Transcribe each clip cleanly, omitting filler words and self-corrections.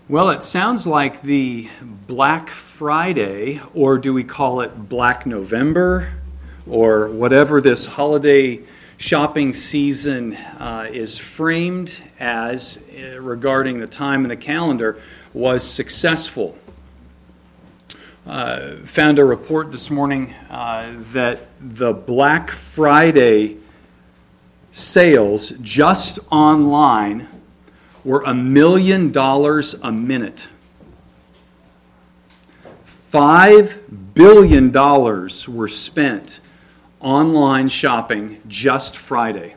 Well, it sounds like the Black Friday, or do we call it Black November, or whatever this holiday shopping season is framed as regarding the time in the calendar, was successful. Found a report this morning that the Black Friday sales just online were $1 million a minute. $5 billion were spent online shopping just Friday.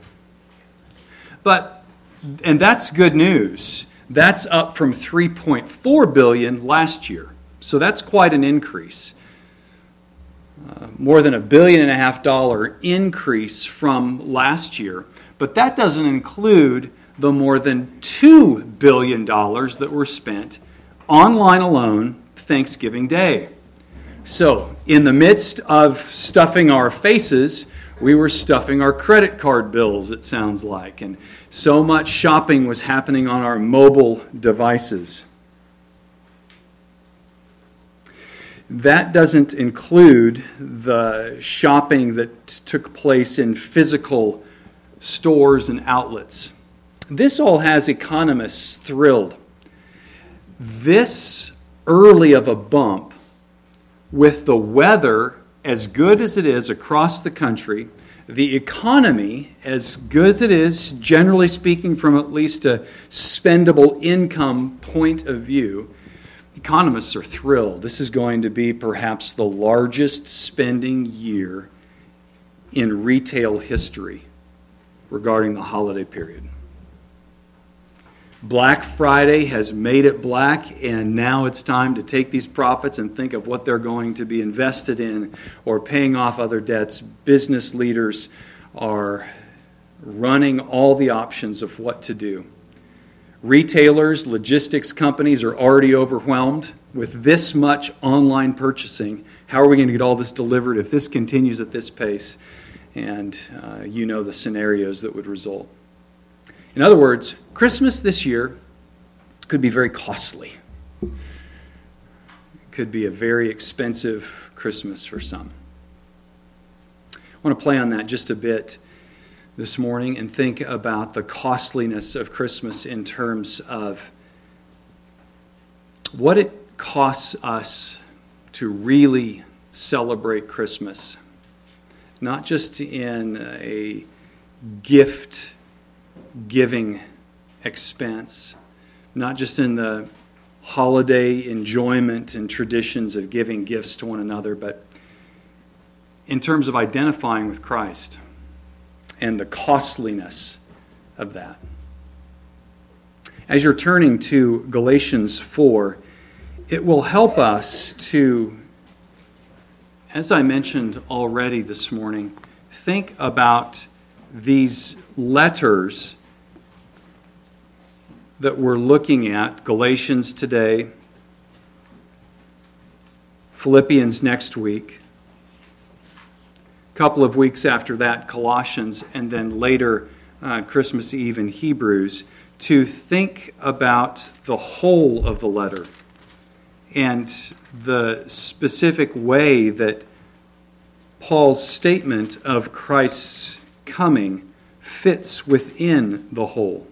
And that's good news. That's up from $3.4 billion last year. So that's quite an increase. More than $1.5 billion increase from last year. But that doesn't include the more than $2 billion that were spent online alone Thanksgiving Day. So, in the midst of stuffing our faces, we were stuffing our credit card bills, it sounds like. And so much shopping was happening on our mobile devices. That doesn't include the shopping that took place in physical stores and outlets. This all has economists thrilled. This early of a bump, with the weather as good as it is across the country, the economy as good as it is, generally speaking, from at least a spendable income point of view, economists are thrilled. This is going to be perhaps the largest spending year in retail history regarding the holiday period. Black Friday has made it black, and now it's time to take these profits and think of what they're going to be invested in or paying off other debts. Business leaders are running all the options of what to do. Retailers, logistics companies are already overwhelmed with this much online purchasing. How are we going to get all this delivered if this continues at this pace? And you know the scenarios that would result. In other words, Christmas this year could be very costly. It could be a very expensive Christmas for some. I want to play on that just a bit this morning and think about the costliness of Christmas in terms of what it costs us to really celebrate Christmas. Not just in a gift-giving expense, not just in the holiday enjoyment and traditions of giving gifts to one another, but in terms of identifying with Christ and the costliness of that. As you're turning to Galatians 4, it will help us to, as I mentioned already this morning, think about these letters that we're looking at, Galatians today, Philippians next week, a couple of weeks after that, Colossians, and then later, Christmas Eve in Hebrews, to think about the whole of the letter and the specific way that Paul's statement of Christ's coming fits within the whole.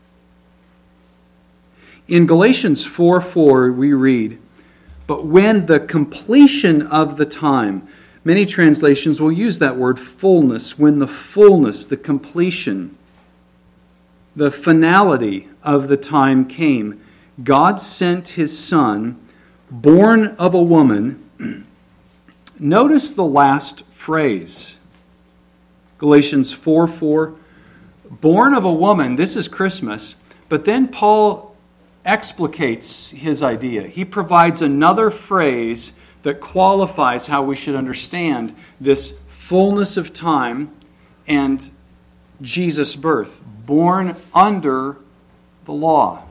In Galatians 4:4 we read, "But when the completion of the time," many translations will use that word fullness, when the fullness, the completion, the finality of the time came, God sent His Son, born of a woman. Notice the last phrase. Galatians 4:4, born of a woman, this is Christmas, but then Paul explicates his idea. He provides another phrase that qualifies how we should understand this fullness of time and Jesus' birth, born under the law.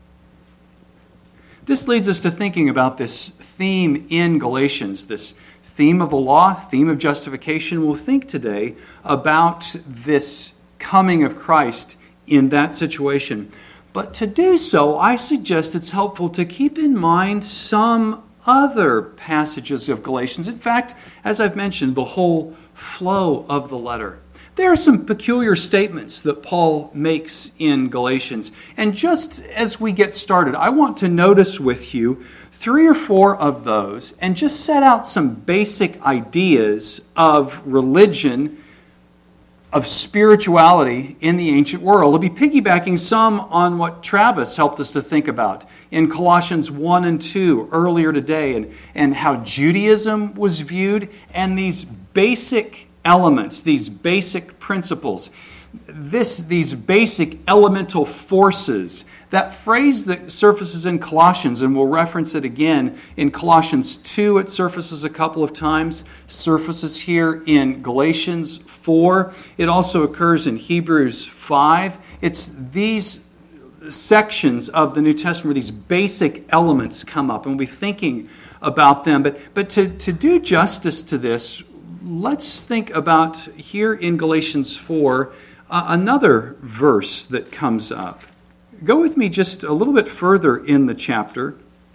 This leads us to thinking about this theme in Galatians, this theme of the law, theme of justification. We'll think today about this coming of Christ in that situation. But to do so, I suggest it's helpful to keep in mind some other passages of Galatians. In fact, as I've mentioned, the whole flow of the letter. There are some peculiar statements that Paul makes in Galatians. And just as we get started, I want to notice with you 3 or 4 of those and just set out some basic ideas of religion, of spirituality in the ancient world. I'll be piggybacking some on what Travis helped us to think about in Colossians 1 and 2 earlier today, and how Judaism was viewed, and these basic elements, these basic principles, these basic elemental forces. That phrase that surfaces in Colossians, and we'll reference it again in Colossians 2, it surfaces a couple of times, surfaces here in Galatians 4. It also occurs in Hebrews 5. It's these sections of the New Testament where these basic elements come up, and we'll be thinking about them. But to do justice to this, let's think about here in Galatians 4, another verse that comes up. Go with me just a little bit further in the chapter.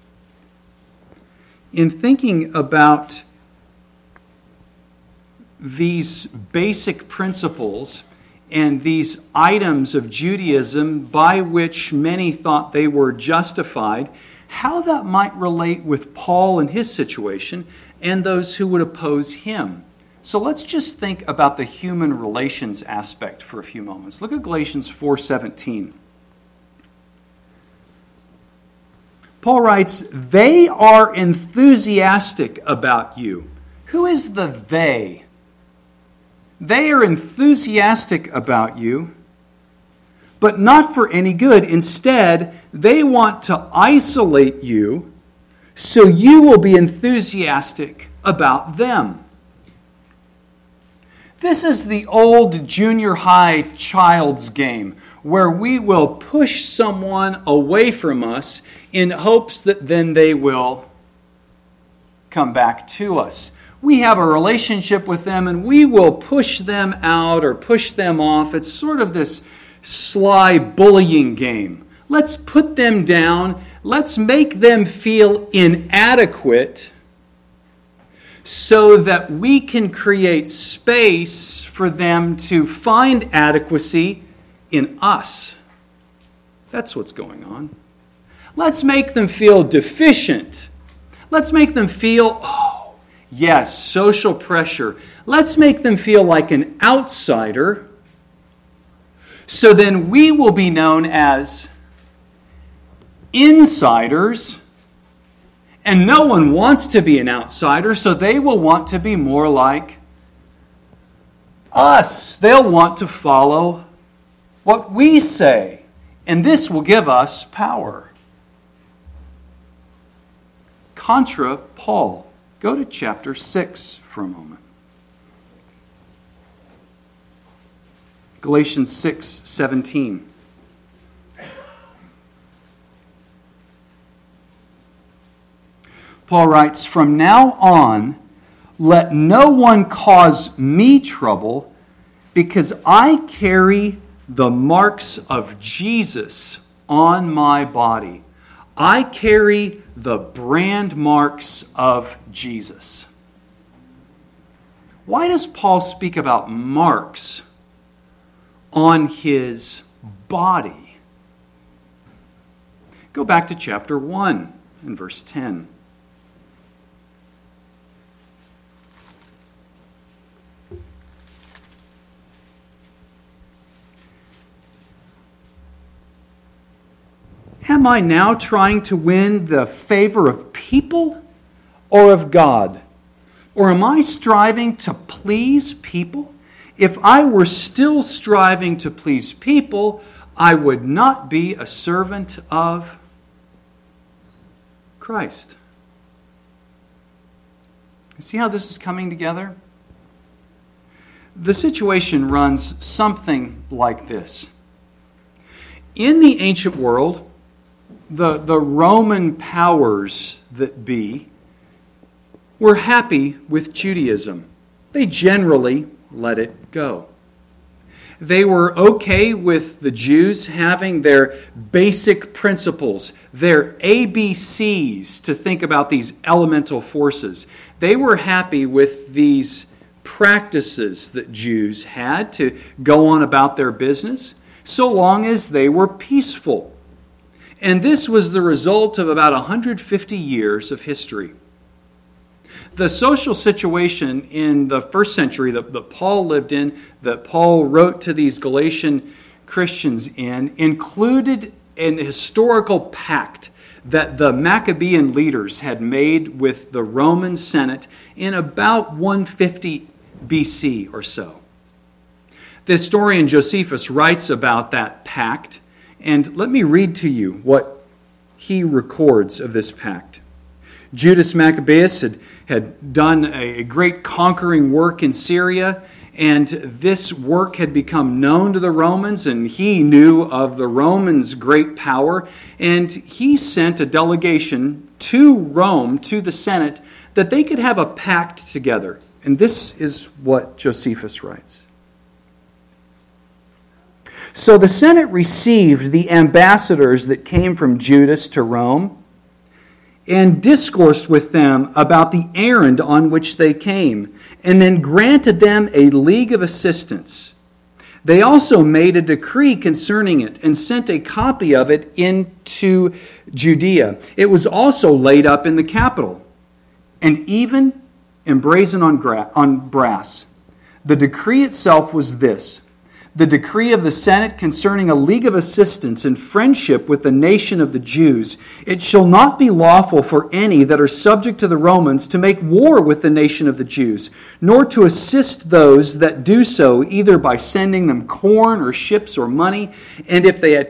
In thinking about these basic principles and these items of Judaism by which many thought they were justified, how that might relate with Paul and his situation and those who would oppose him. So let's just think about the human relations aspect for a few moments. Look at Galatians 4:17. Paul writes, "They are enthusiastic about you." Who is the they? They are enthusiastic about you, but not for any good. Instead, they want to isolate you so you will be enthusiastic about them. This is the old junior high child's game where we will push someone away from us in hopes that then they will come back to us. We have a relationship with them and we will push them out or push them off. It's sort of this sly bullying game. Let's put them down. Let's make them feel inadequate so that we can create space for them to find adequacy in us. That's what's going on. Let's make them feel deficient. Let's make them feel, yes, social pressure. Let's make them feel like an outsider. So then we will be known as insiders. And no one wants to be an outsider, so they will want to be more like us. They'll want to follow what we say. And this will give us power. Contra Paul. Go to chapter 6 for a moment. Galatians 6:17. Paul writes, "From now on, let no one cause me trouble, because I carry the marks of Jesus on my body." I carry the brand marks of Jesus. Why does Paul speak about marks on his body? Go back to chapter 1 and verse 10. Am I now trying to win the favor of people or of God? Or am I striving to please people? If I were still striving to please people, I would not be a servant of Christ. See how this is coming together? The situation runs something like this. In the ancient world, the Roman powers that be were happy with Judaism. They generally let it go. They were okay with the Jews having their basic principles, their ABCs to think about these elemental forces. They were happy with these practices that Jews had to go on about their business, so long as they were peaceful. And this was the result of about 150 years of history. The social situation in the first century that Paul lived in, that Paul wrote to these Galatian Christians in, included an historical pact that the Maccabean leaders had made with the Roman Senate in about 150 BC or so. The historian Josephus writes about that pact, and let me read to you what he records of this pact. Judas Maccabeus had done a great conquering work in Syria, and this work had become known to the Romans, and he knew of the Romans' great power, and he sent a delegation to Rome, to the Senate, that they could have a pact together. And this is what Josephus writes. So the Senate received the ambassadors that came from Judas to Rome, and discoursed with them about the errand on which they came, and then granted them a league of assistance. They also made a decree concerning it, and sent a copy of it into Judea. It was also laid up in the capital, and even emblazoned on brass. The decree itself was this: the decree of the Senate concerning a league of assistance and friendship with the nation of the Jews. It shall not be lawful for any that are subject to the Romans to make war with the nation of the Jews, nor to assist those that do so, either by sending them corn or ships or money. And if they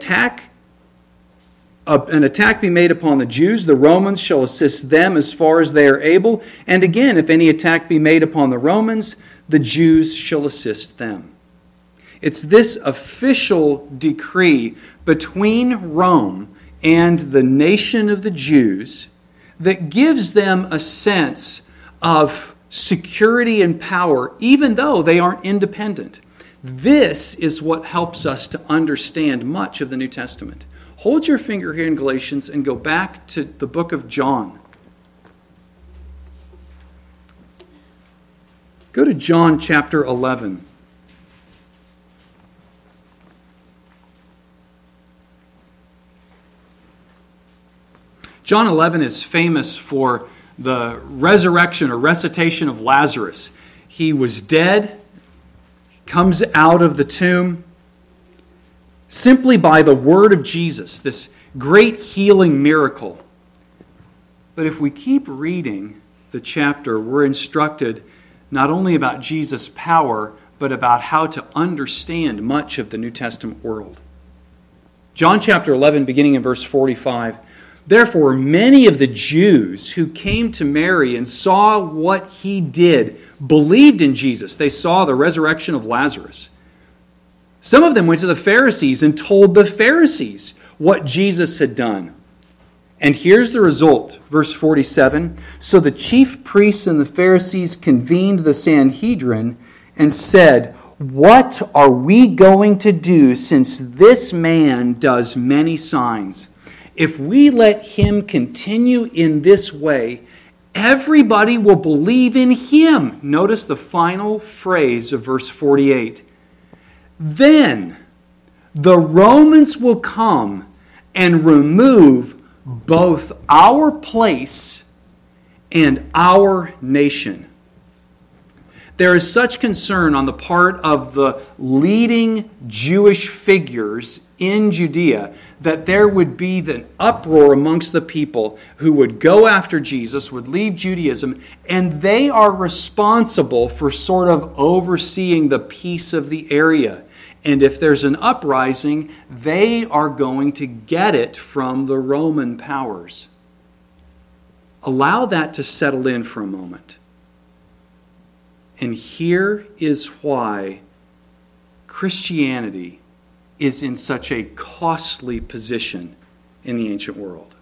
an attack be made upon the Jews, the Romans shall assist them as far as they are able. And again, if any attack be made upon the Romans, the Jews shall assist them. It's this official decree between Rome and the nation of the Jews that gives them a sense of security and power, even though they aren't independent. This is what helps us to understand much of the New Testament. Hold your finger here in Galatians and go back to the book of John. Go to John chapter 11. John 11 is famous for the resurrection or resuscitation of Lazarus. He was dead, comes out of the tomb simply by the word of Jesus, this great healing miracle. But if we keep reading the chapter, we're instructed not only about Jesus' power, but about how to understand much of the New Testament world. John chapter 11, beginning in verse 45, "Therefore, many of the Jews who came to Mary and saw what he did believed in Jesus." They saw the resurrection of Lazarus. Some of them went to the Pharisees and told the Pharisees what Jesus had done. And here's the result, verse 47. "So the chief priests and the Pharisees convened the Sanhedrin and said, 'What are we going to do since this man does many signs? If we let him continue in this way, everybody will believe in him.'" Notice the final phrase of verse 48. "Then the Romans will come and remove both our place and our nation." There is such concern on the part of the leading Jewish figures in Judea that there would be an uproar amongst the people who would go after Jesus, would leave Judaism, and they are responsible for sort of overseeing the peace of the area. And if there's an uprising, they are going to get it from the Roman powers. Allow that to settle in for a moment. And here is why Christianity is in such a costly position in the ancient world.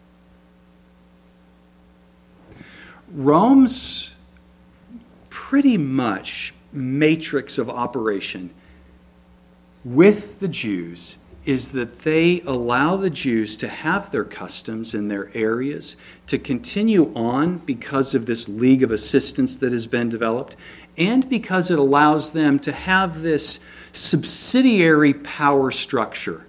Rome's pretty much matrix of operation with the Jews is that they allow the Jews to have their customs in their areas, to continue on because of this league of assistance that has been developed, and because it allows them to have this subsidiary power structure.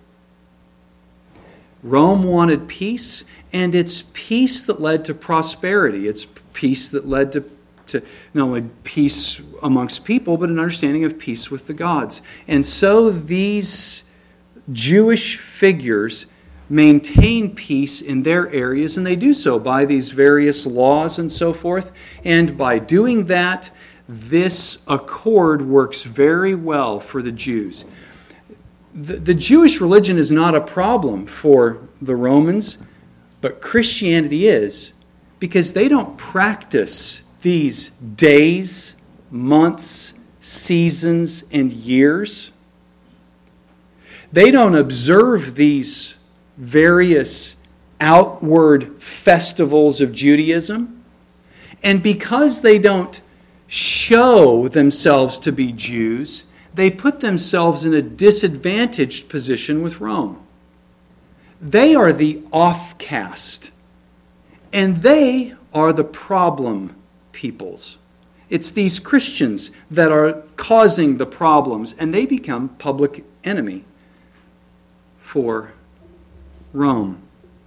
Rome wanted peace, and it's peace that led to prosperity. It's peace that led to not only peace amongst people, but an understanding of peace with the gods. And so these Jewish figures maintain peace in their areas, and they do so by these various laws and so forth. And by doing that, this accord works very well for the Jews. The Jewish religion is not a problem for the Romans, but Christianity is, because they don't practice these days, months, seasons, and years. They don't observe these various outward festivals of Judaism. And because they don't show themselves to be Jews, they put themselves in a disadvantaged position with Rome. They are the offcast, and they are the problem peoples. It's these Christians that are causing the problems, and they become public enemy for Rome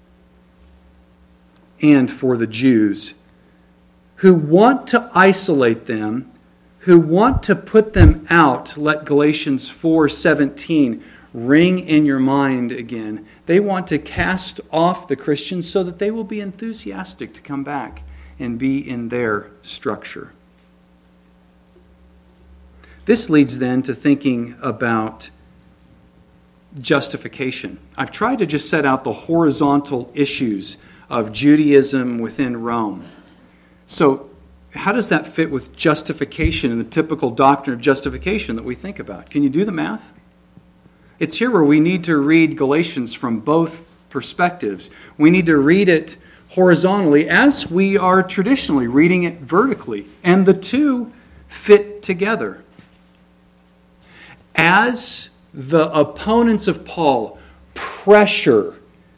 and for the Jews, who want to isolate them, who want to put them out. Let Galatians 4:17 ring in your mind again. They want to cast off the Christians so that they will be enthusiastic to come back and be in their structure. This leads then to thinking about justification. I've tried to just set out the horizontal issues of Judaism within Rome. So, how does that fit with justification and the typical doctrine of justification that we think about? Can you do the math? It's here where we need to read Galatians from both perspectives. We need to read it horizontally as we are traditionally reading it vertically, and the two fit together. As the opponents of Paul pressure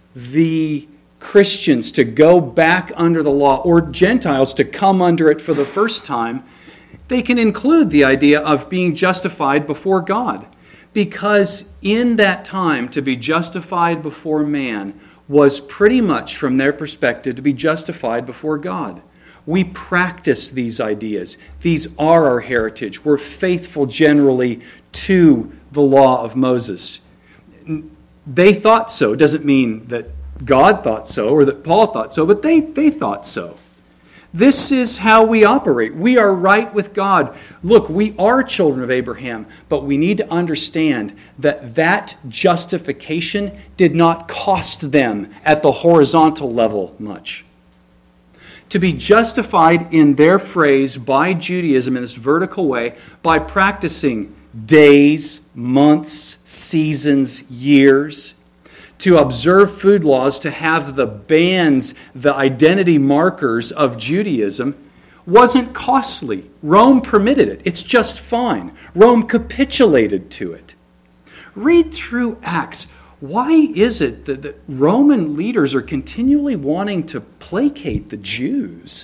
the Christians to go back under the law, or Gentiles to come under it for the first time, they can include the idea of being justified before God. Because in that time, to be justified before man was pretty much, from their perspective, to be justified before God. We practice these ideas. These are our heritage. We're faithful generally to the law of Moses. They thought so. It doesn't mean that God thought so or that Paul thought so, but they thought so. This is how we operate. We are right with God. Look, we are children of Abraham, but we need to understand that that justification did not cost them at the horizontal level much. To be justified in their phrase by Judaism in this vertical way, by practicing days, months, seasons, years, to observe food laws, to have the bands, the identity markers of Judaism, wasn't costly. Rome permitted it. It's just fine. Rome capitulated to it. Read through Acts. Why is it that Roman leaders are continually wanting to placate the Jews?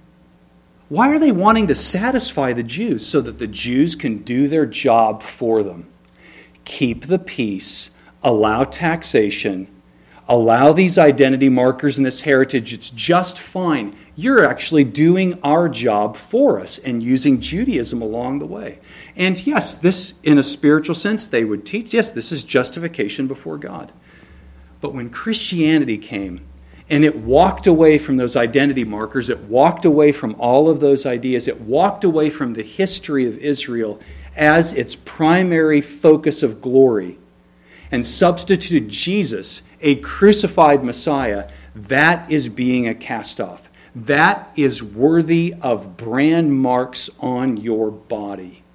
Why are they wanting to satisfy the Jews? So that the Jews can do their job for them. Keep the peace. Allow taxation, allow these identity markers and this heritage. It's just fine. You're actually doing our job for us and using Judaism along the way. And yes, this, in a spiritual sense, they would teach, yes, this is justification before God. But when Christianity came and it walked away from those identity markers, it walked away from all of those ideas, it walked away from the history of Israel as its primary focus of glory, and substituted Jesus, a crucified Messiah, that is being a cast-off. That is worthy of brand marks on your body.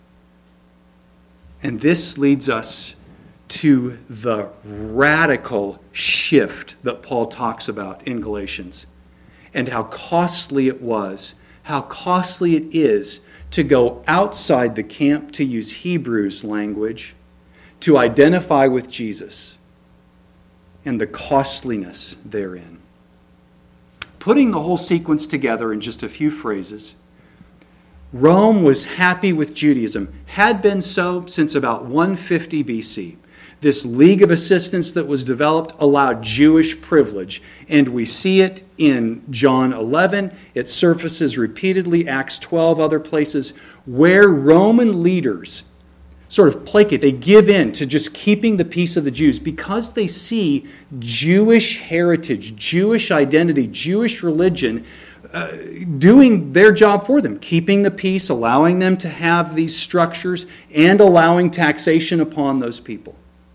And this leads us to the radical shift that Paul talks about in Galatians, and how costly it was, how costly it is to go outside the camp, to use Hebrews language, to identify with Jesus and the costliness therein. Putting the whole sequence together in just a few phrases, Rome was happy with Judaism, had been so since about 150 BC. This League of Assistance that was developed allowed Jewish privilege, and we see it in John 11. It surfaces repeatedly, Acts 12, other places, where Roman leaders sort of placate. They give in to just keeping the peace of the Jews because they see Jewish heritage, Jewish identity, Jewish religion doing their job for them, keeping the peace, allowing them to have these structures, and allowing taxation upon those people.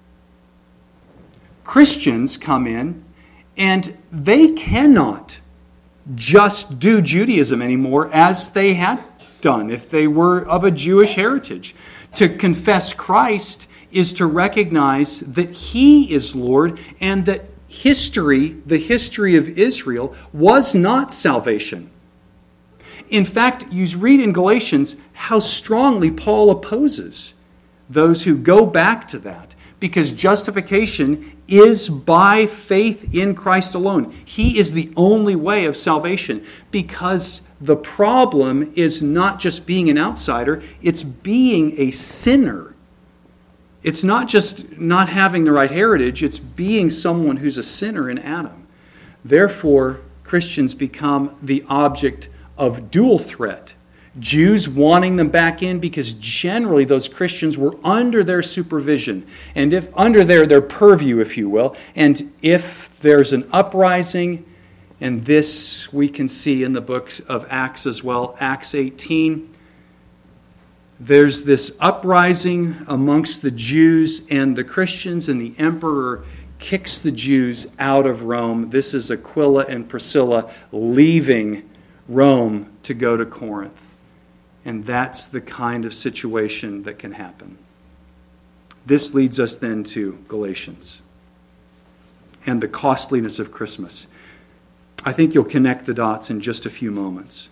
Christians come in, and they cannot just do Judaism anymore as they had done if they were of a Jewish heritage. To confess Christ is to recognize that He is Lord and that the history of Israel, was not salvation. In fact, you read in Galatians how strongly Paul opposes those who go back to that, because justification is by faith in Christ alone. He is the only way of salvation, because the problem is not just being an outsider, it's being a sinner. It's not just not having the right heritage, it's being someone who's a sinner in Adam. Therefore, Christians become the object of dual threat. Jews wanting them back in because generally those Christians were under their supervision and if under their purview, if you will. And if there's an uprising, and this we can see in the books of Acts as well, Acts 18, there's this uprising amongst the Jews and the Christians, and the emperor kicks the Jews out of Rome. This is Aquila and Priscilla leaving Rome to go to Corinth. And that's the kind of situation that can happen. This leads us then to Galatians and the costliness of Christmas. I think you'll connect the dots in just a few moments.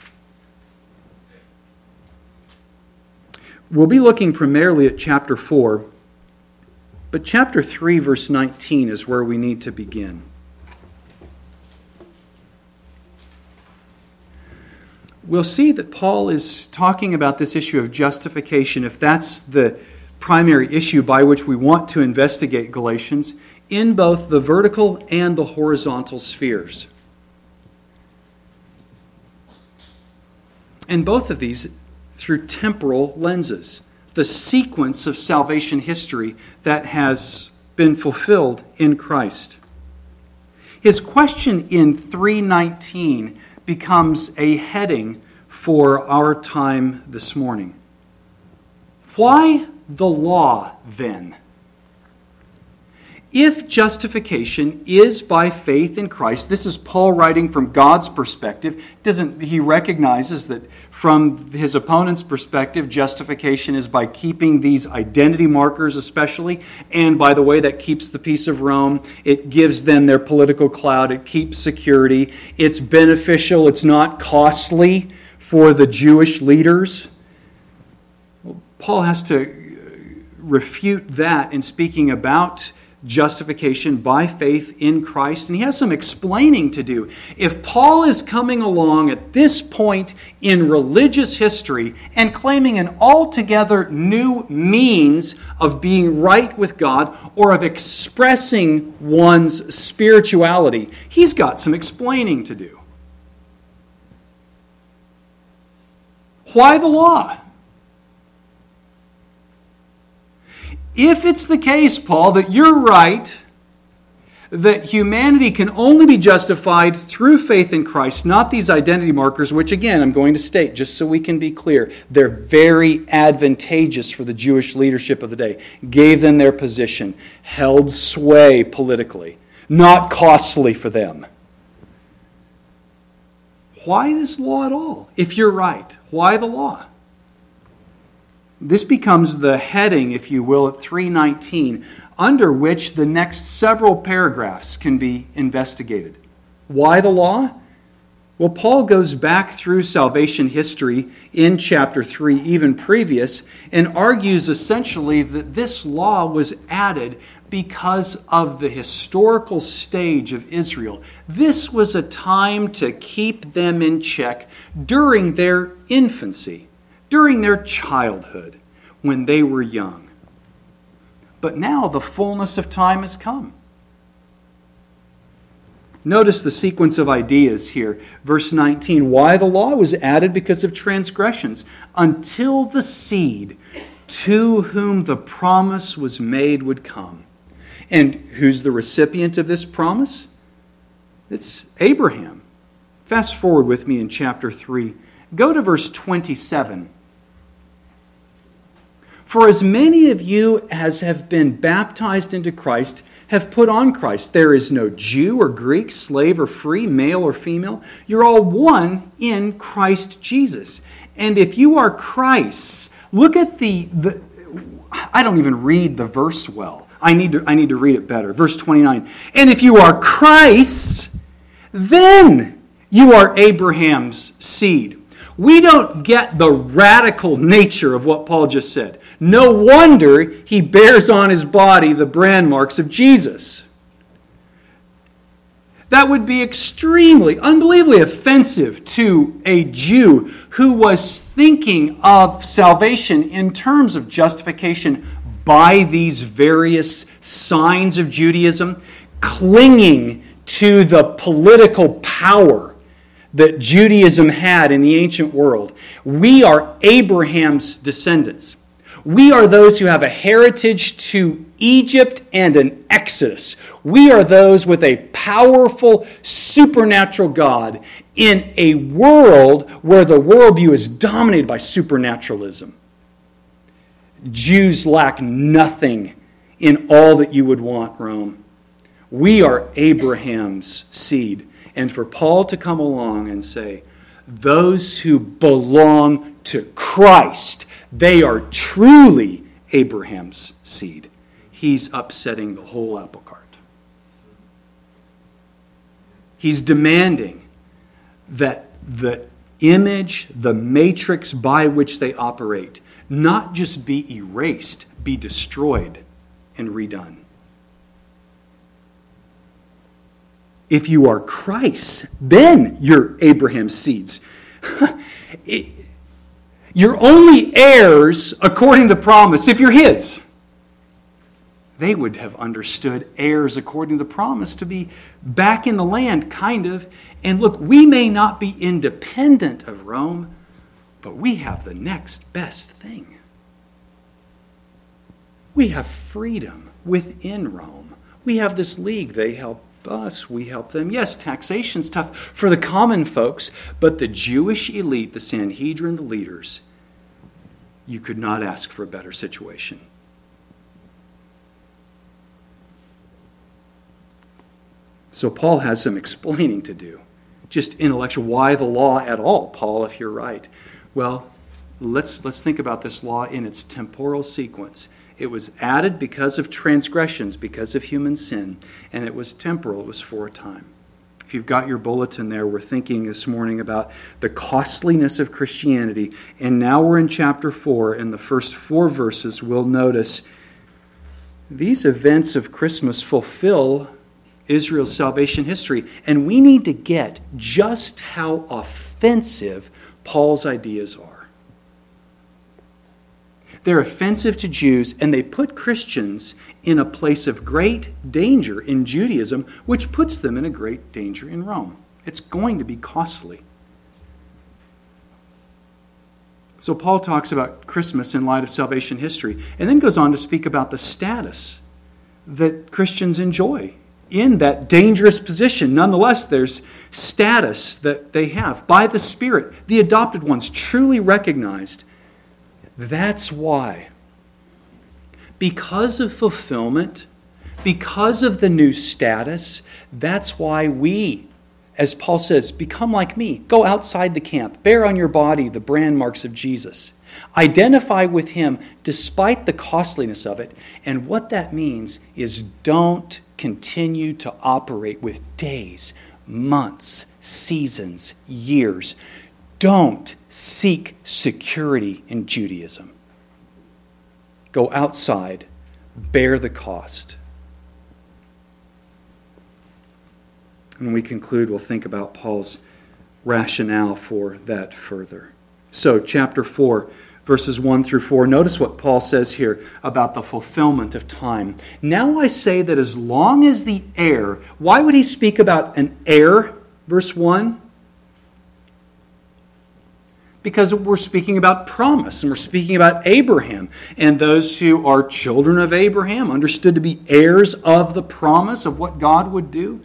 We'll be looking primarily at chapter 4, but chapter 3, verse 19 is where we need to begin. We'll see that Paul is talking about this issue of justification, if that's the primary issue by which we want to investigate Galatians, in both the vertical and the horizontal spheres. And both of these through temporal lenses, the sequence of salvation history that has been fulfilled in Christ. His question in 3:19 becomes a heading for our time this morning. Why the law then? If justification is by faith in Christ, this is Paul writing from God's perspective. He recognizes that from his opponent's perspective, justification is by keeping these identity markers especially. And by the way, that keeps the peace of Rome. It gives them their political clout. It keeps security. It's beneficial. It's not costly for the Jewish leaders. Well, Paul has to refute that in speaking about justification by faith in Christ, and he has some explaining to do. If Paul is coming along at this point in religious history and claiming an altogether new means of being right with God or of expressing one's spirituality, he's got some explaining to do. Why the law? If it's the case, Paul, that you're right, that humanity can only be justified through faith in Christ, not these identity markers, which again, I'm going to state, just so we can be clear, they're very advantageous for the Jewish leadership of the day. Gave them their position, held sway politically, not costly for them. Why this law at all? If you're right, why the law? This becomes the heading, if you will, at 3:19, under which the next several paragraphs can be investigated. Why the law? Well, Paul goes back through salvation history in chapter 3, even previous, and argues essentially that this law was added because of the historical stage of Israel. This was a time to keep them in check during their infancy, during their childhood, when they were young. But now the fullness of time has come. Notice the sequence of ideas here. Verse 19, why the law was added because of transgressions, until the seed to whom the promise was made would come. And who's the recipient of this promise? It's Abraham. Fast forward with me in chapter 3. Go to verse 27. For as many of you as have been baptized into Christ have put on Christ. There is no Jew or Greek, slave or free, male or female. You're all one in Christ Jesus. And if you are Christ's, look at the I don't even read the verse well. I need to read it better. Verse 29. And if you are Christ's, then you are Abraham's seed. We don't get the radical nature of what Paul just said. No wonder he bears on his body the brand marks of Jesus. That would be extremely, unbelievably offensive to a Jew who was thinking of salvation in terms of justification by these various signs of Judaism, clinging to the political power that Judaism had in the ancient world. We are Abraham's descendants. We are those who have a heritage to Egypt and an exodus. We are those with a powerful supernatural God in a world where the worldview is dominated by supernaturalism. Jews lack nothing in all that you would want, Rome. We are Abraham's seed. And for Paul to come along and say, those who belong to Christ, they are truly Abraham's seed. He's upsetting the whole apple cart. He's demanding that the image, the matrix by which they operate, not just be erased, be destroyed and redone. If you are Christ, then you're Abraham's seeds. You're only heirs according to promise if you're his. They would have understood heirs according to promise to be back in the land, kind of. And look, we may not be independent of Rome, but we have the next best thing. We have freedom within Rome. We have this league. They help us, we help them. Yes, taxation's tough for the common folks, but the Jewish elite, the Sanhedrin, the leaders, you could not ask for a better situation. So Paul has some explaining to do. Just intellectual. Why the law at all, Paul, if you're right? Well, let's think about this law in its temporal sequence. It was added because of transgressions, because of human sin, and it was temporal. It was for a time. If you've got your bulletin there, we're thinking this morning about the costliness of Christianity, and now we're in chapter 4. In the first 4 verses, we'll notice these events of Christmas fulfill Israel's salvation history, and we need to get just how offensive Paul's ideas are. They're offensive to Jews, and they put Christians in a place of great danger in Judaism, which puts them in a great danger in Rome. It's going to be costly. So Paul talks about Christmas in light of salvation history, and then goes on to speak about the status that Christians enjoy in that dangerous position. Nonetheless, there's status that they have by the Spirit, the adopted ones, truly recognized. That's why. Because of fulfillment, because of the new status, that's why we, as Paul says, become like me. Go outside the camp. Bear on your body the brand marks of Jesus. Identify with him despite the costliness of it. And what that means is don't continue to operate with days, months, seasons, years. Don't seek security in Judaism. Go outside, bear the cost. When we conclude, we'll think about Paul's rationale for that further. So, chapter 4, verses 1 through 4. Notice what Paul says here about the fulfillment of time. Now I say that as long as the heir, why would he speak about an heir? Verse 1. Because we're speaking about promise, and we're speaking about Abraham. And those who are children of Abraham, understood to be heirs of the promise of what God would do.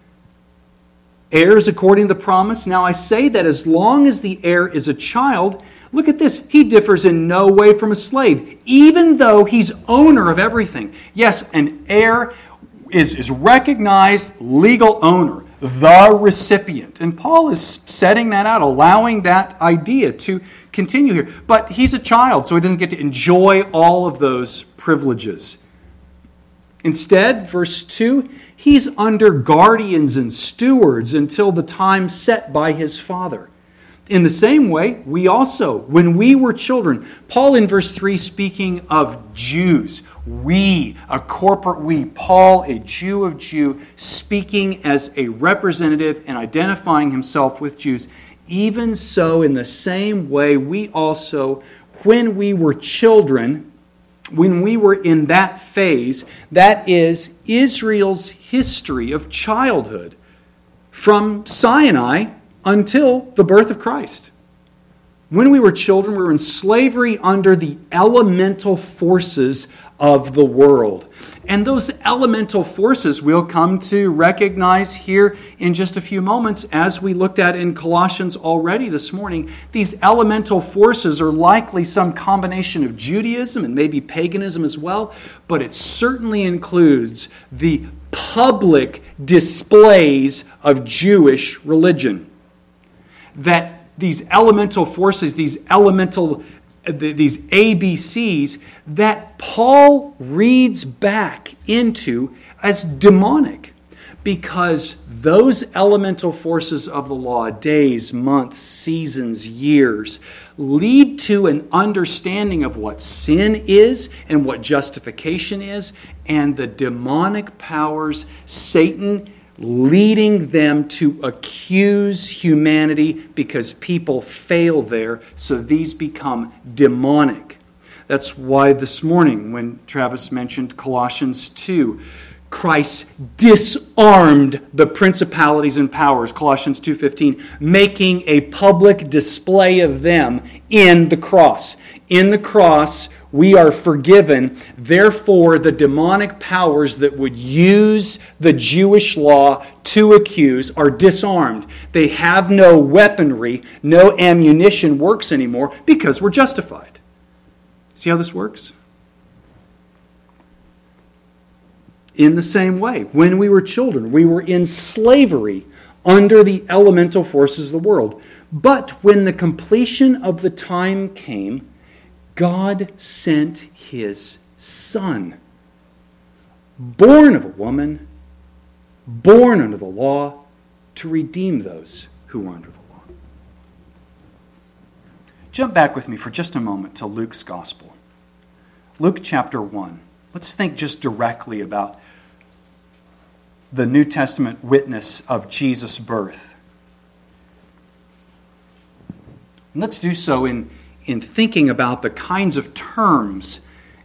Heirs according to the promise. Now I say that as long as the heir is a child, look at this, he differs in no way from a slave, even though he's owner of everything. Yes, an heir is recognized legal owner, the recipient. And Paul is setting that out, allowing that idea to continue here. But he's a child, so he doesn't get to enjoy all of those privileges. Instead, verse 2, he's under guardians and stewards until the time set by his father. In the same way, we also, when we were children, Paul in verse 3 speaking of Jews, we, a corporate we, Paul, a Jew of Jew, speaking as a representative and identifying himself with Jews. Even so, in the same way, we also, when we were children, when we were in that phase, that is Israel's history of childhood, from Sinai until the birth of Christ. When we were children, we were in slavery under the elemental forces of the world. And those elemental forces we'll come to recognize here in just a few moments, as we looked at in Colossians already this morning. These elemental forces are likely some combination of Judaism and maybe paganism as well, but it certainly includes the public displays of Jewish religion. That these elemental forces, these ABCs, that Paul reads back into as demonic, because those elemental forces of the law, days, months, seasons, years, lead to an understanding of what sin is and what justification is, and the demonic powers, Satan, leading them to accuse humanity because people fail there, so these become demonic. That's why this morning, when Travis mentioned Colossians 2, Christ disarmed the principalities and powers, Colossians 2:15, making a public display of them in the cross. In the cross, we are forgiven. Therefore, the demonic powers that would use the Jewish law to accuse are disarmed. They have no weaponry, no ammunition works anymore because we're justified. See how this works? In the same way, when we were children, we were in slavery under the elemental forces of the world. But when the completion of the time came, God sent His Son, born of a woman, born under the law, to redeem those who were under the law. Jump back with me for just a moment to Luke's Gospel. Luke chapter 1. Let's think just directly about the New Testament witness of Jesus' birth. And let's do so in thinking about the kinds of terms,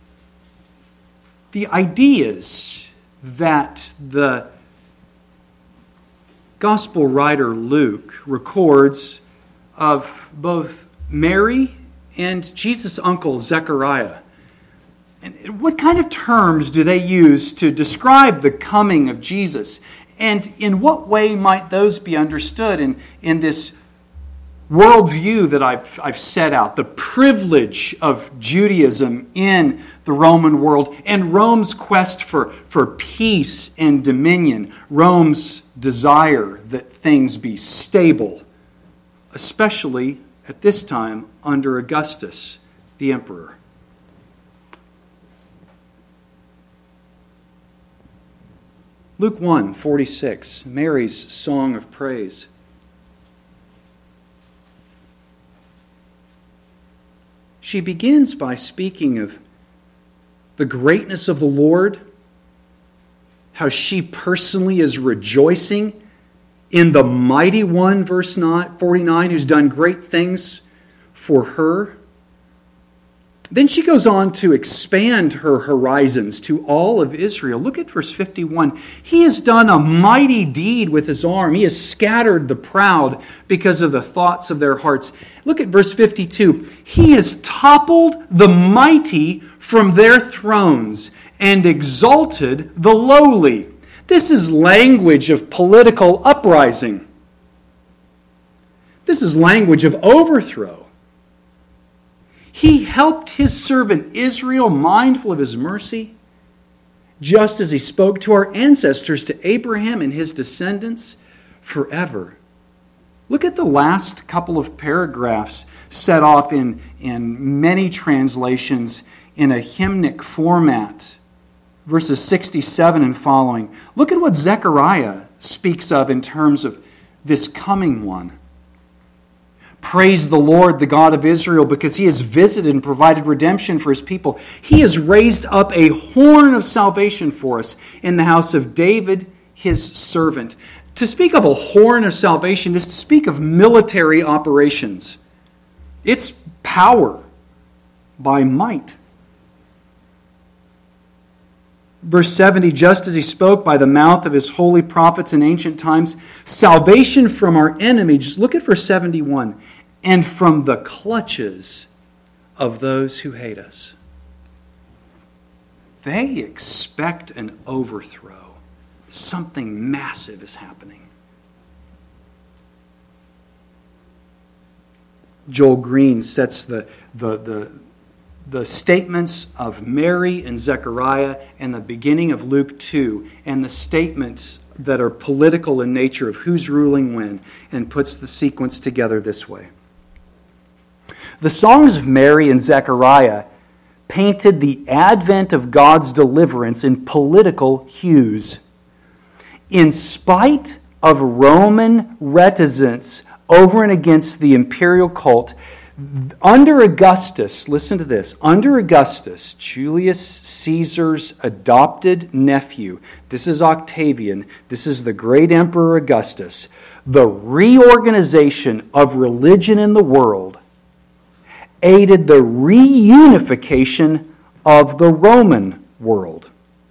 the ideas that the Gospel writer Luke records of both Mary and Jesus' uncle Zechariah. And what kind of terms do they use to describe the coming of Jesus? And in what way might those be understood in this worldview that I've set out, the privilege of Judaism in the Roman world, and Rome's quest for peace and dominion, Rome's desire that things be stable, especially at this time under Augustus, the emperor. Luke 1:46, Mary's song of praise. She begins by speaking of the greatness of the Lord, how she personally is rejoicing in the mighty one, verse 49, who's done great things for her. Then she goes on to expand her horizons to all of Israel. Look at verse 51. He has done a mighty deed with his arm. He has scattered the proud because of the thoughts of their hearts. Look at verse 52. He has toppled the mighty from their thrones and exalted the lowly. This is language of political uprising. This is language of overthrow. He helped his servant Israel, mindful of his mercy, just as he spoke to our ancestors, to Abraham and his descendants forever. Look at the last couple of paragraphs set off in many translations in a hymnic format, verses 67 and following. Look at what Zechariah speaks of in terms of this coming one. Praise the Lord, the God of Israel, because he has visited and provided redemption for his people. He has raised up a horn of salvation for us in the house of David, his servant. To speak of a horn of salvation is to speak of military operations. It's power by might. Verse 70, just as he spoke by the mouth of his holy prophets in ancient times, salvation from our enemy. Just look at verse 71. And from the clutches of those who hate us. They expect an overthrow. Something massive is happening. Joel Green sets the statements of Mary and Zechariah and the beginning of Luke 2 and the statements that are political in nature of who's ruling when, and puts the sequence together this way. The songs of Mary and Zechariah painted the advent of God's deliverance in political hues. In spite of Roman reticence over and against the imperial cult, under Augustus, listen to this, under Augustus, Julius Caesar's adopted nephew, this is Octavian, this is the great emperor Augustus, the reorganization of religion in the world aided the reunification of the Roman world.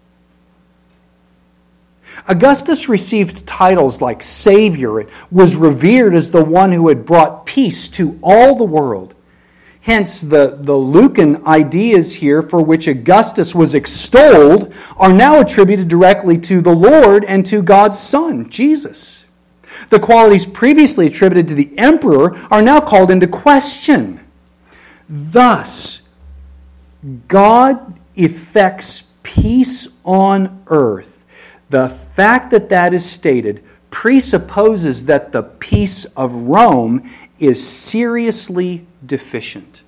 Augustus received titles like Savior and was revered as the one who had brought peace to all the world. Hence, the Lucan ideas here for which Augustus was extolled are now attributed directly to the Lord and to God's Son, Jesus. The qualities previously attributed to the emperor are now called into question. Thus, God effects peace on earth. The fact that that is stated presupposes that the peace of Rome is seriously deficient.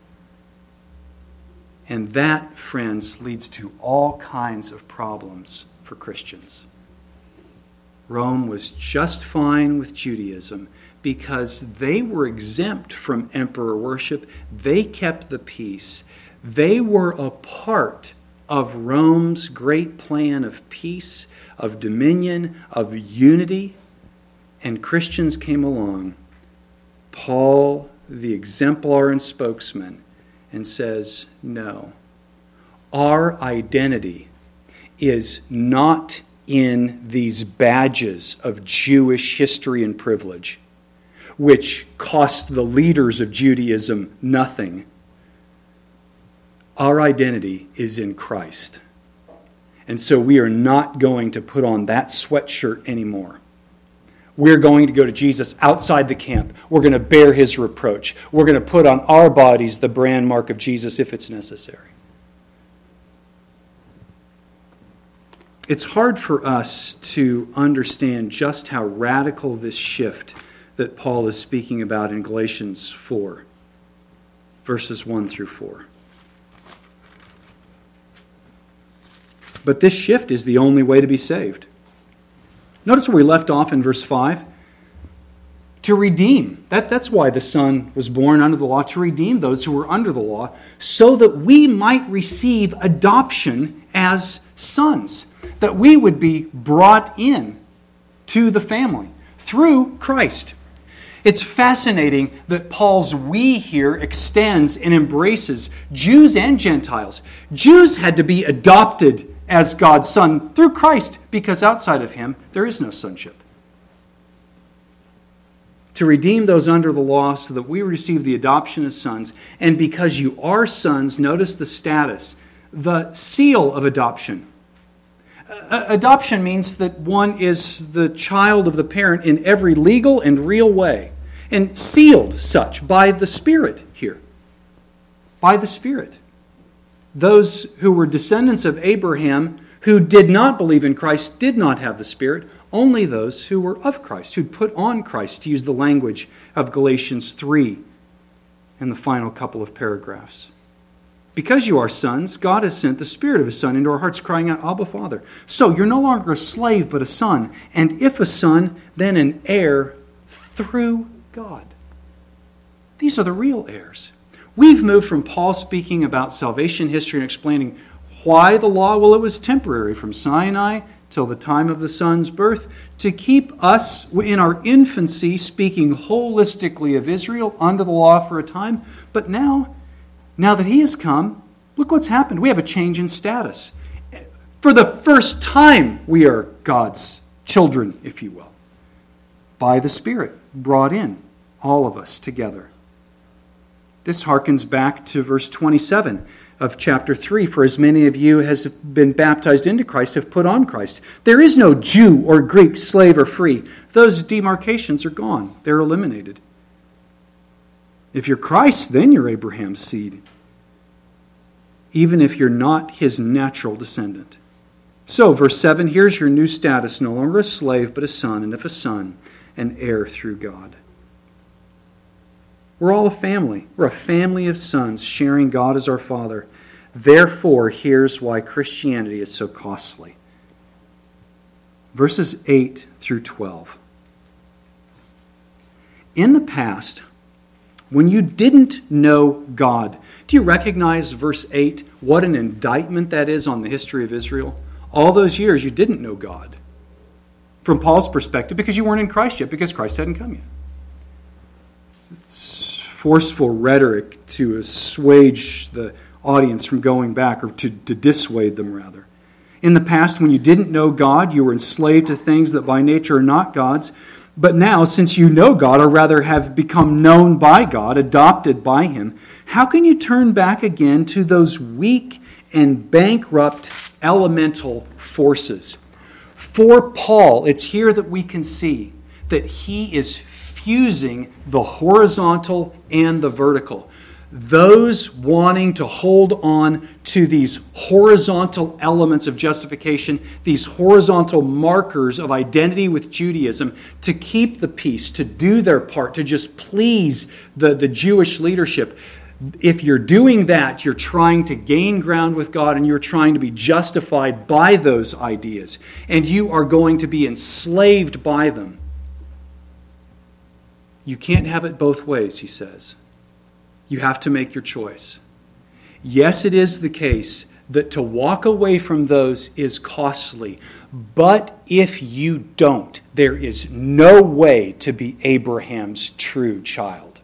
And that, friends, leads to all kinds of problems for Christians. Rome was just fine with Judaism because they were exempt from emperor worship. They kept the peace. They were a part of Rome's great plan of peace, of dominion, of unity. And Christians came along, Paul, the exemplar and spokesman, and says, no, our identity is not in these badges of Jewish history and privilege, which cost the leaders of Judaism nothing. Our identity is in Christ. And so we are not going to put on that sweatshirt anymore. We're going to go to Jesus outside the camp. We're going to bear his reproach. We're going to put on our bodies the brand mark of Jesus if it's necessary. It's hard for us to understand just how radical this shift that Paul is speaking about in Galatians 4, verses 1 through 4. But this shift is the only way to be saved. Notice where we left off in verse 5. To redeem. That's why the Son was born under the law, to redeem those who were under the law, so that we might receive adoption as sons, that we would be brought in to the family through Christ. It's fascinating that Paul's "we" here extends and embraces Jews and Gentiles. Jews had to be adopted as God's son through Christ, because outside of him there is no sonship. To redeem those under the law so that we receive the adoption as sons. And because you are sons, notice the status, the seal of adoption. Adoption means that one is the child of the parent in every legal and real way, and sealed such by the Spirit here. By the Spirit. Those who were descendants of Abraham who did not believe in Christ did not have the Spirit. Only those who were of Christ, who'd put on Christ, to use the language of Galatians 3 in the final couple of paragraphs. Because you are sons, God has sent the Spirit of His Son into our hearts, crying out, Abba, Father. So you're no longer a slave, but a son. And if a son, then an heir through God. These are the real heirs. We've moved from Paul speaking about salvation history and explaining why the law, well, it was temporary from Sinai till the time of the Son's birth, to keep us in our infancy speaking holistically of Israel under the law for a time. But now that He has come, look what's happened. We have a change in status. For the first time, we are God's children, if you will. By the Spirit, brought in, all of us together. This harkens back to verse 27 of chapter 3. For as many of you as have been baptized into Christ have put on Christ. There is no Jew or Greek, slave or free. Those demarcations are gone. They're eliminated. If you're Christ, then you're Abraham's seed, even if you're not his natural descendant. So, verse 7, here's your new status, no longer a slave, but a son, and if a son, an heir through God. We're all a family. We're a family of sons sharing God as our Father. Therefore, here's why Christianity is so costly. Verses 8 through 12. In the past, when you didn't know God, do you recognize verse 8, what an indictment that is on the history of Israel? All those years you didn't know God. From Paul's perspective, because you weren't in Christ yet, because Christ hadn't come yet. It's forceful rhetoric to assuage the audience from going back, or to dissuade them rather. In the past, when you didn't know God, you were enslaved to things that by nature are not God's. But now, since you know God, or rather have become known by God, adopted by Him, how can you turn back again to those weak and bankrupt elemental forces? For Paul, it's here that we can see that he is fusing the horizontal and the vertical. Those wanting to hold on to these horizontal elements of justification, these horizontal markers of identity with Judaism, to keep the peace, to do their part, to just please the Jewish leadership. If you're doing that, you're trying to gain ground with God, and you're trying to be justified by those ideas, and you are going to be enslaved by them. You can't have it both ways, he says. You have to make your choice. Yes, it is the case that to walk away from those is costly. But if you don't, there is no way to be Abraham's true child.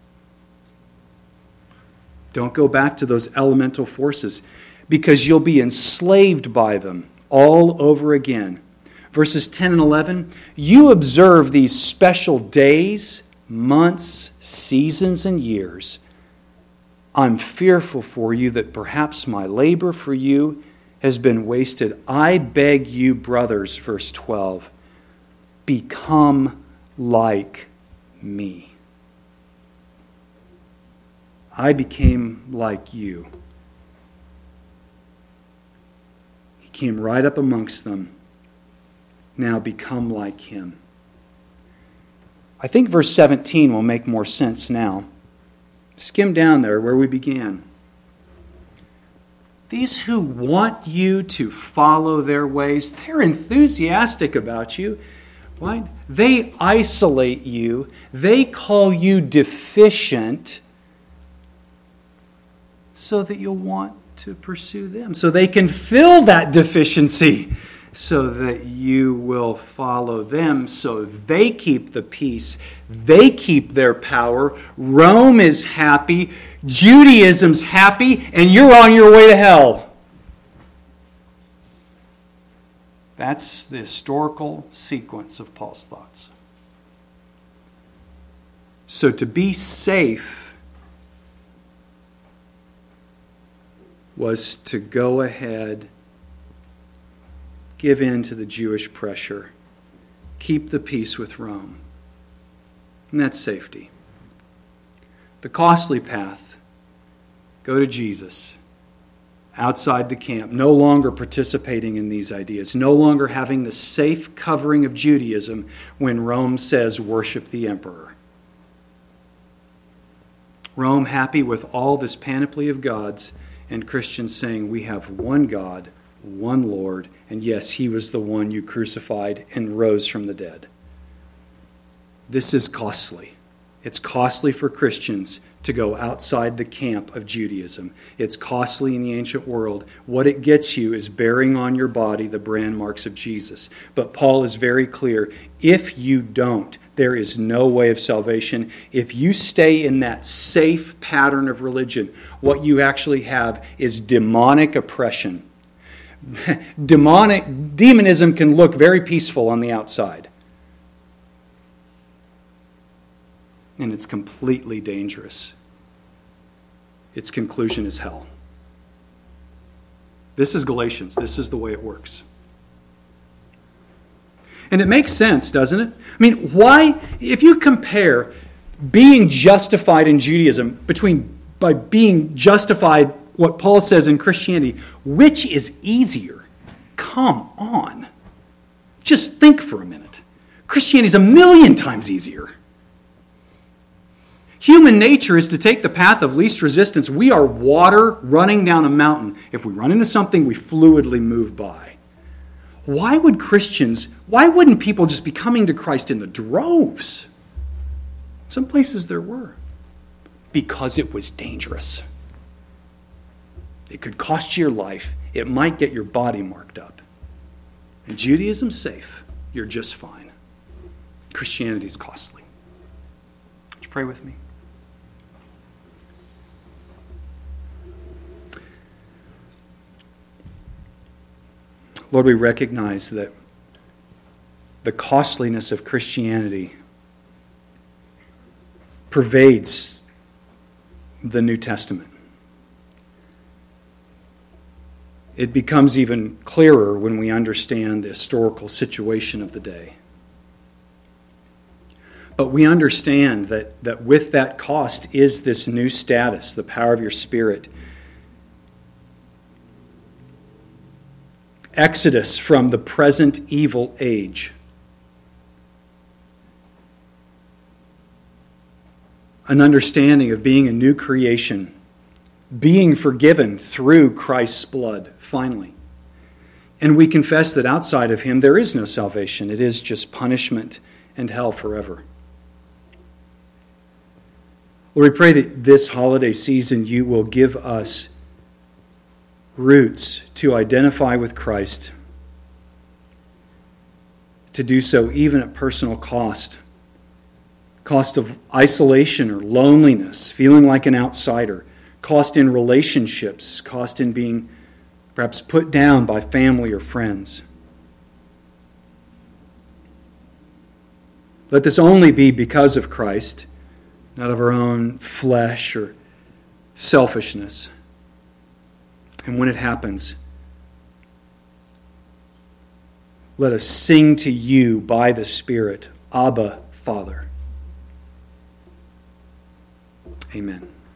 Don't go back to those elemental forces, because you'll be enslaved by them all over again. Verses 10 and 11, you observe these special days, months, seasons, and years. I'm fearful for you that perhaps my labor for you has been wasted. I beg you, brothers, verse 12, become like me. I became like you. He came right up amongst them. Now become like him. I think verse 17 will make more sense now. Skim down there where we began. These who want you to follow their ways, they're enthusiastic about you. Right? They isolate you. They call you deficient so that you'll want to pursue them. So they can fill that deficiency so that you will follow them. So they keep the peace. They keep their power. Rome is happy. Judaism's happy. And you're on your way to hell. That's the historical sequence of Paul's thoughts. So to be safe was to go ahead, give in to the Jewish pressure, keep the peace with Rome. And that's safety. The costly path, go to Jesus. Outside the camp, no longer participating in these ideas, no longer having the safe covering of Judaism when Rome says, worship the emperor. Rome happy with all this panoply of gods, and Christians saying, we have one God, one Lord, and yes, He was the one you crucified and rose from the dead. This is costly. It's costly for Christians to go outside the camp of Judaism. It's costly in the ancient world. What it gets you is bearing on your body the brand marks of Jesus. But Paul is very clear. If you don't, there is no way of salvation. If you stay in that safe pattern of religion, what you actually have is demonic oppression. Demonism can look very peaceful on the outside. And it's completely dangerous. Its conclusion is hell. This is Galatians. This is the way it works. And it makes sense, doesn't it? I mean, why, if you compare being justified in Judaism by being justified, what Paul says in Christianity, which is easier? Come on. Just think for a minute. Christianity is 1,000,000 times easier. Human nature is to take the path of least resistance. We are water running down a mountain. If we run into something, we fluidly move by. Why wouldn't people just be coming to Christ in the droves? Some places there were. Because it was dangerous. It could cost you your life. It might get your body marked up. And Judaism's safe. You're just fine. Christianity's costly. Would you pray with me? Lord, we recognize that the costliness of Christianity pervades the New Testament. It becomes even clearer when we understand the historical situation of the day. But we understand that with that cost is this new status, the power of your Spirit. Exodus from the present evil age. An understanding of being a new creation, being forgiven through Christ's blood, finally. And we confess that outside of Him there is no salvation. It is just punishment and hell forever. Lord, we pray that this holiday season you will give us roots to identify with Christ, to do so even at personal cost of isolation or loneliness, feeling like an outsider, cost in relationships, cost in being perhaps put down by family or friends. Let this only be because of Christ, not of our own flesh or selfishness. And when it happens, let us sing to you by the Spirit, Abba, Father. Amen.